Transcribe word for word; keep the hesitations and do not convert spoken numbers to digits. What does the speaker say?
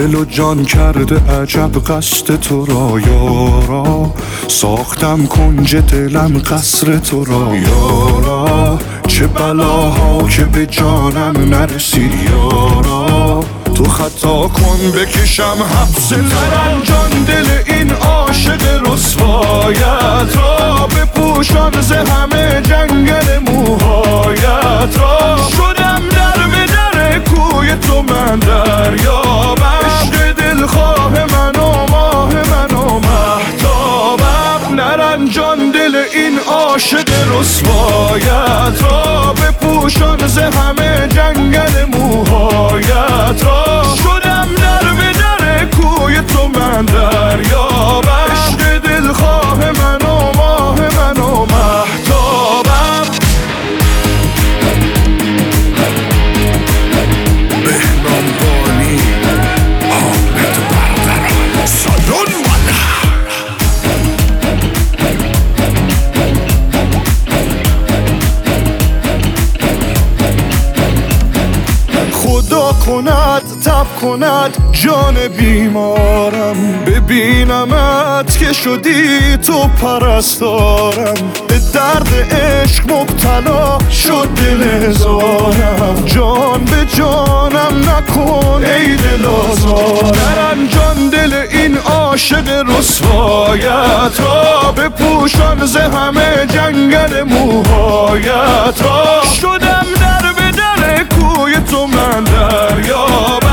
دل و جان کرده عجب قصد تو را یارا، ساختم کنج دلم قصر تو را یارا، چه بلاها که به جانم نرسید یارا، تو خطا کن بکشم حبس ترم جان دل این عاشق رسوایت را، بپوشان ز همه جنگل موهایت را، شدم در به در کوی تو من دریابم، عشق دلخواه من و ماه من و مهتابم، نرنجان دل این عاشق رسوایت را، بپوشان ز همه جنگل موهایت را، شدم در به در کوی تو من دریابم، عشق دلخواه من و ماه من و مهتابم. بهنام بانی حامد برادر سالون والا. خدا کند تب کند جان بیمارم، ببینمت که شدی تو پرستارم، به درد عشق مبتلا شد دل زارم، جان به جانم نکن ای دل آزارم، نرنجان دل این عاشق رسوایت را، بپوشان ز همه جنگل موهایت را، شدم در به در کوی تو من دریابم،